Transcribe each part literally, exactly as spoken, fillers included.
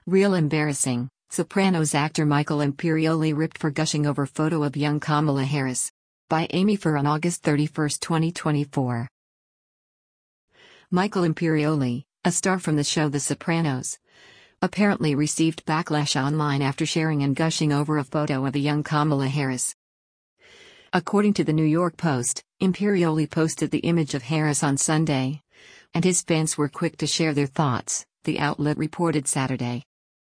Real embarrassing, Sopranos actor Michael Imperioli ripped for gushing over photo of young Kamala Harris. By Amy Fur on August thirty-first, twenty twenty-four. Michael Imperioli, a star from the show The Sopranos, apparently received backlash online after sharing and gushing over a photo of a young Kamala Harris. According to the New York Post, Imperioli posted the image of Harris on Sunday, and his fans were quick to share their thoughts, the outlet reported Saturday.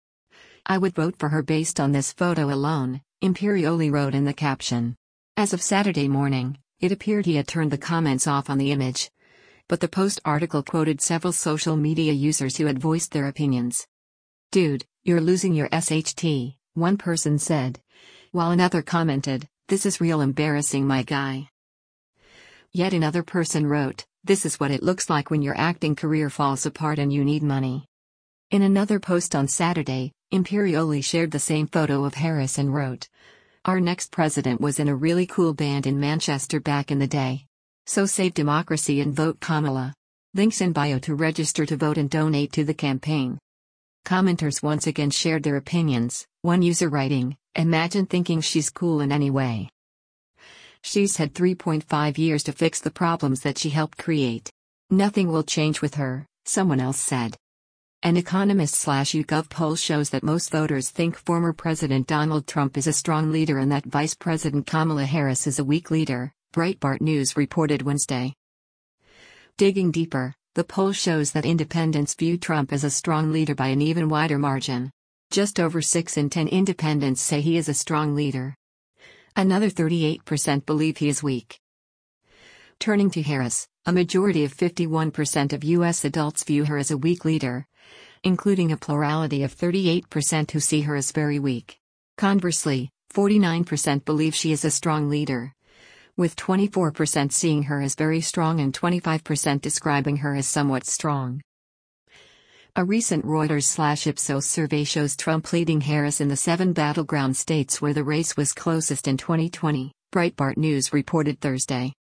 "I would vote for her based on this photo alone," Imperioli wrote in the caption. As of Saturday morning, it appeared he had turned the comments off on the image. But the Post article quoted several social media users who had voiced their opinions. "Dude, you're losing your S H T," one person said, while another commented, "This is real embarrassing, my guy." Yet another person wrote, "This is what it looks like when your acting career falls apart and you need money." In another post on Saturday, Imperioli shared the same photo of Harris and wrote, "Our next president was in a really cool band in Manchester back in the day. So save democracy and vote Kamala. Links in bio to register to vote and donate to the campaign." Commenters once again shared their opinions, one user writing, "Imagine thinking she's cool in any way. She's had three point five years to fix the problems that she helped create. Nothing will change with her," someone else said. An Economist/YouGov poll shows that most voters think former President Donald Trump is a strong leader and that Vice President Kamala Harris is a weak leader, Breitbart News reported Wednesday. Digging deeper, the poll shows that independents view Trump as a strong leader by an even wider margin. Just over six in ten independents say he is a strong leader. Another thirty-eight percent believe he is weak. Turning to Harris, a majority of fifty-one percent of U S adults view her as a weak leader, including a plurality of thirty-eight percent who see her as very weak. Conversely, forty-nine percent believe she is a strong leader, with twenty-four percent seeing her as very strong and twenty-five percent describing her as somewhat strong. A recent Reuters/Ipsos survey shows Trump leading Harris in the seven battleground states where the race was closest in twenty twenty, Breitbart News reported Thursday.